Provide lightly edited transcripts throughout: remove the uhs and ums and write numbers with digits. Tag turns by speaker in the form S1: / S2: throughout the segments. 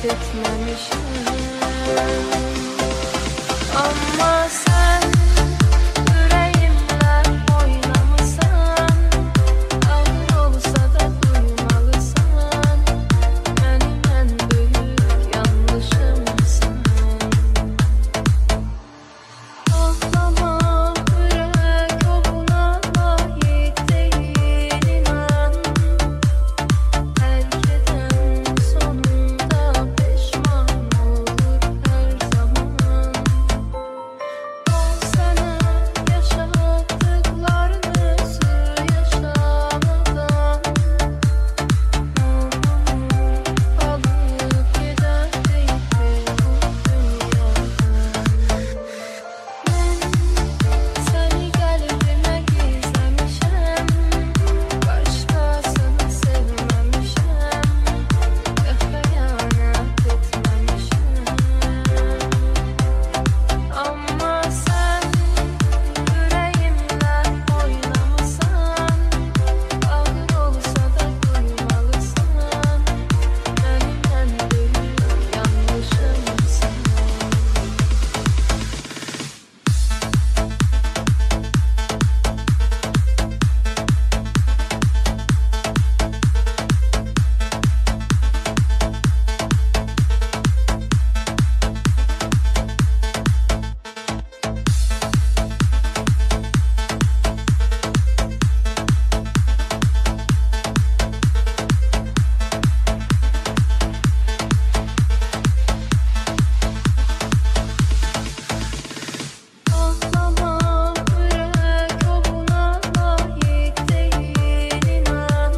S1: etmemişim. Ama sen yüreğimle oynamışsan, ağır olsa da duymalısan, benim en büyük yanlışımsın. Ağlama, yürek o buna layık değil, inan. Terk eden sonunda pişman olur her zaman. O sana yaşattıklarını yaşamadan alıp giderdi bu dünyadan. Ben seni kalbime gizlemişim, başkasını sevmemişim, hıyanet etmemişim. Ama sen yüreğimle oynamışsan, ağır olsa da duymalısan, benim en büyük yanlışımsın. Ağlama, yürek o buna layık değil, inan.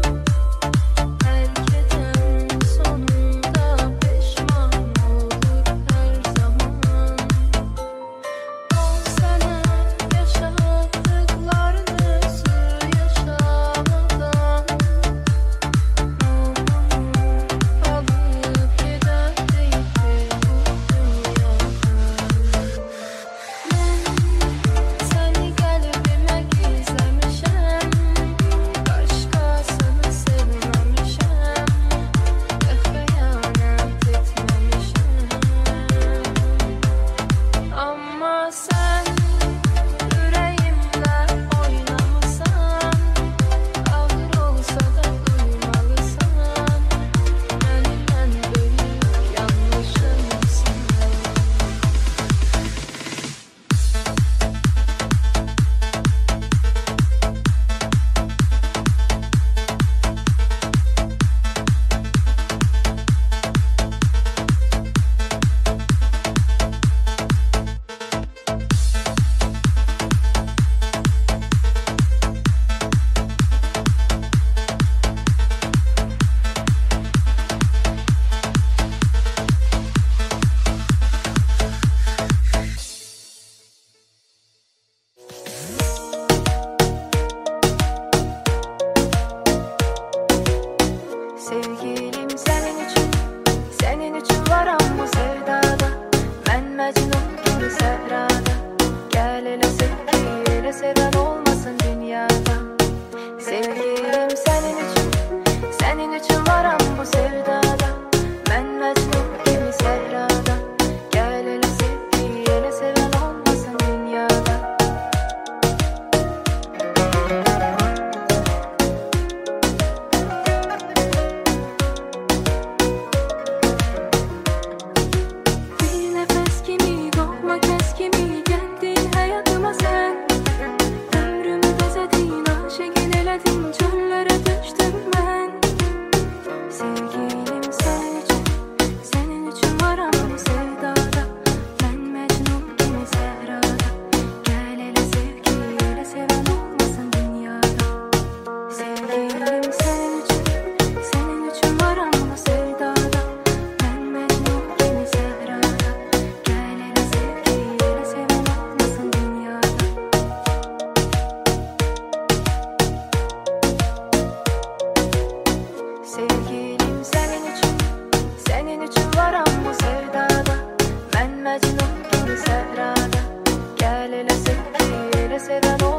S1: Terk eden sonunda pişman olur her zaman. O sana yaşattıklarını yaşamadan alıp giderdi bu dünyadan. Ben seni kalbime gizlemişim, başkasını sevmemişim, hıyanet etmemişim. Ama sen yüreğimle oynamışsan, ağır olsa da duymalısan, benim en büyük yanlışımsın. Sevgilim senin için varam bu sevdada. Ben Mecnun gibi sehrada. Gel hele sevgi, hele seven olmasın dünyada. Sevgilim senin için varam bu sevdada. Ben Mecnun gibi sehrada. Gel hele sevgi, hele seven olmasın dünyada. Bir nefes kimi, lokma kes kimi, geldin hayatıma sen. Ömrümü bezedin, aşık eyledin, çöllere düştüm ben. Sevgilim senin için varam bu sevdada. Ben Mecnun gibi sehrada. Gel hele sevgi, hele seven olmasın dünyada. Sevgilim senin için varam bu sevdada. Ben Mecnun gibi sehrada. Gel hele sevgi, hele seven olmasın dünyada. Sevgilim senin için varam bu sevdada. Ben Mecnun gibi sehrada. Gel hele sevgi, hele seven